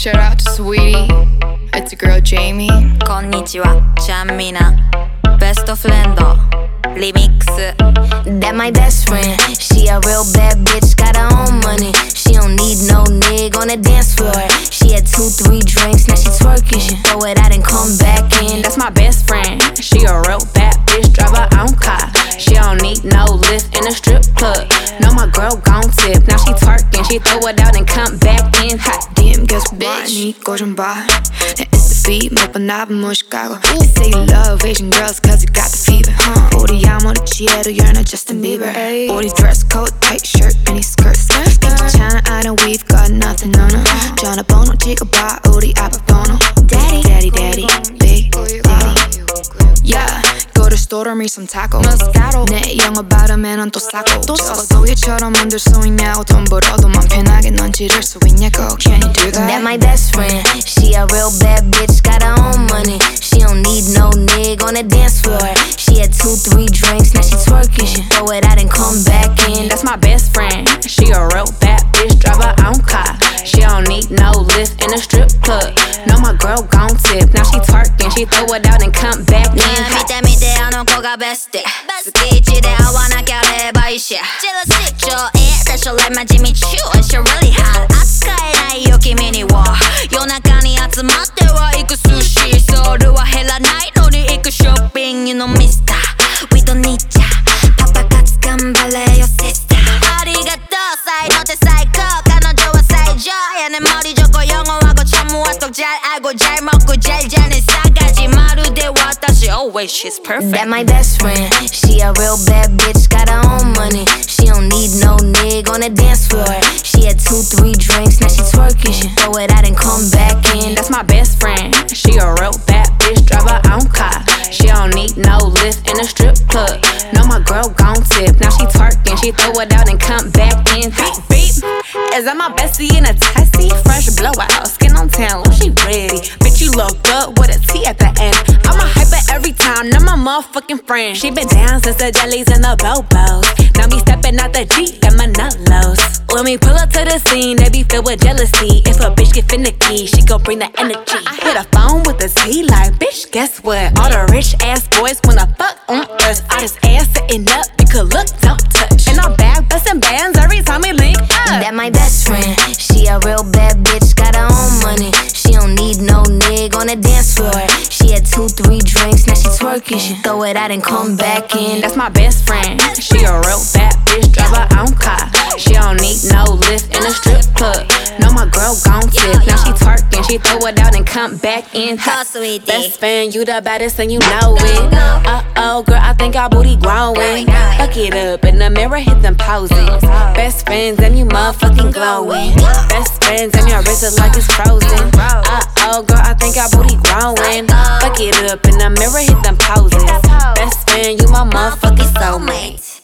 Shout out to Sweetie. It's a girl Jamie. こんにちは、ちゃんみな。ベストフレンドリミックス。 That my best friend. She a real bad bitch, got her own money. She don't need no nigga on the dance floor. She had 2-3 drinks, now she twerking. She throw it out and come back in. That's my best friend. She a real bad bitch, drive her own car. She don't need no lift in a strip club. No, my girl gon' tip. Now she twerking, she throw it out and come back in. Hot DM guess what? 네 거 좀 봐. 내 Insta feed 몇 번 나쁜 무식하고. They say you love Asian girls cause you got the fever. 우리 아무렇지해도 you're not Justin Bieber. 우리 dress code, tight shirt, mini skirts. 괜찮아, I know we've got nothing, no no. 전화번호 찍어봐, 우리 아빠 번호. Daddy, daddy, daddy, big daddy. Yeah. Go to store or me some taco. 내 영어 발음에는 또 싸고. 적어도 얘처럼 만들 수 있냐고. 돈 벌어도 맘 편하게 넌 지를 수 있냐고. Can you do that? That my best friend. She a real bad bitch, got her own money. She don't need no nigga on the dance floor. She had 2-3 drinks, now she twerking. She throw it out and come back in. That's my best friend. She a real bad bitch, drive her own car. She don't need no lift in a strip club. No, my girl gon' tip. Now she twerking, she throw it out and come back in. 見て見てあの子がベスト。月一で会わなきゃ霊媒師。超えでしょレマ地道。She really hot。扱えないよ君には。夜中に集まっては行く寿司。ソウルは減らないのに行くショッピングのミスター。We don't need ya。パパ活頑張れよシスター。ありがとう才能って最高。彼女は最上。やね머리 좋고 영어하고 참모하고 잘 알고 잘 먹고 잘 자는 싸가지 마루대 와다시 always she's perfect. That my best friend. She a real bad bitch, got her own money. She don't need no nigga on the dance floor. She had 2-3 drinks, now she twerking. She throw it out and come back in. That's my best friend. She a real bad bitch, drive her own car. She don't need no lift in a strip club. No, my girl gon' tip. Now she twerking, she throw it out and come back in. Beep, beep. Is that my bestie in a tessie? Fresh blowout, skin on tan, oh she ready. Bitch, you look good with a T at the end. I'm a hyper every time, not my motherfucking friend. She been down since the jellies and the bobos. Now me stepping out the Jeep, got my nut lows. When we pull up to the scene, they be filled with jealousy. If a bitch get finicky, she gon' bring the energy. I hit a phone with a T like, bitch, guess what? All the rich ass boys wanna fuck on us. I just ass sitting up, you could look, don't touch. And I'm back bustin' bands every time we link up. That my best friend. She a real bad bitch, got her own money. She don't need no nigga on the dance floor. She had 2-3 drinks, now she twerking. She throw it out and come back in. That's my best friend. She a real bad bitch, drive her own car. She don't need no lift in a strip club. No, my girl gon' tip. Now she twerking, she throw it out and come back in. Sweetie. Best friend, you the baddest and you know it. Uh-oh, girl, I think our booty growing. Fuck it up in the mirror, hit them poses. Best friends and you motherfucking glowing. Best friends and your wrist is like it's frozen. Uh-oh, girl, I think our booty growing. Fuck it up in the mirror, hit them poses. Best friend, you my motherfucking soulmate.